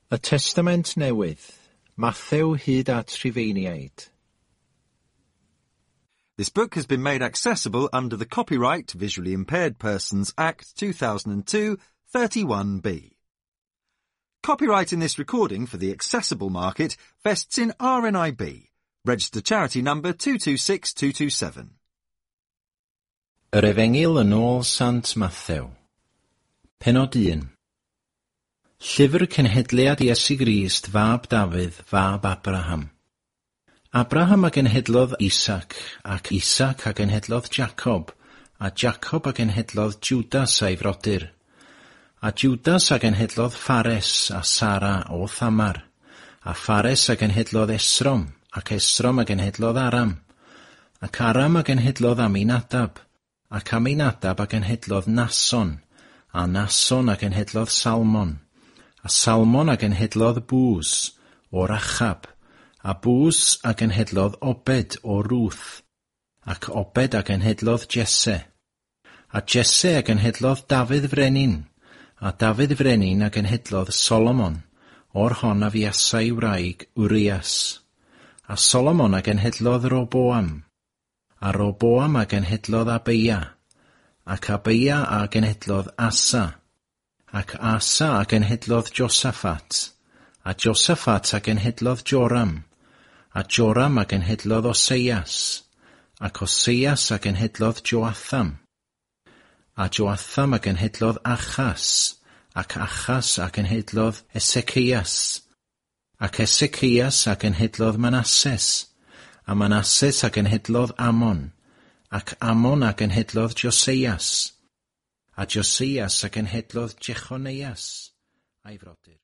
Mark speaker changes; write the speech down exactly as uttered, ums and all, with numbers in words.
Speaker 1: Y Testament Newydd, Mathew hyd at Rhufeiniaid.
Speaker 2: This book has been made accessible under the Copyright Visually Impaired Persons Act two thousand two, thirty-one B. Copyright in this recording for the accessible market vests in R N I B, registered charity number two two six two two seven.
Speaker 1: Yr Efengyl yn ôl Sant Mathew. Pennod un. Llyfr Cenhedliad Iesu Grist, fab Dafydd, fab Abraham. Abraham a genhedlodd Isaac, ac Isaac a genhedlodd Jacob, a Jacob a genhedlodd Judas a'i frodyr. A Judas a genhedlodd Phares a Sara o Thamar, a Phares a genhedlodd Esrom, ac Esrom a genhedlodd Aram, ac Aram a genhedlodd Aminadab, ac Aminadab a genhedlodd Nason, a Nason a genhedlodd Salmon, a Salmon a genhedlodd Bws o Rachab, a Bws a genhedlodd Obed o Ruth, ac Obed a genhedlodd Jesse, a Jesse a genhedlodd Dafydd Frenin, a Dafydd Frenin a genhedlodd Solomon, o'r hon a fiasau wraig Urias, a Solomon a genhedlodd Roboam, a Roboam a genhedlodd Abeia, ac Abeia a genhedlodd Asa, ac Asa a genhedlodd Josaphat, a Josaphat a genhedlodd Joram, a Joram a genhedlodd Oseias, ac Oseias a genhedlodd Joatham, a Joatham a genhedlodd Achas, ac Achas a genhedlodd Esekias, ac Esekias a genhedlodd Manasses, a Manasses a genhedlodd Amon, ac Amon a genhedlodd Joseias, a Joseias a genhedlodd Jechoneias, a'i frodyr.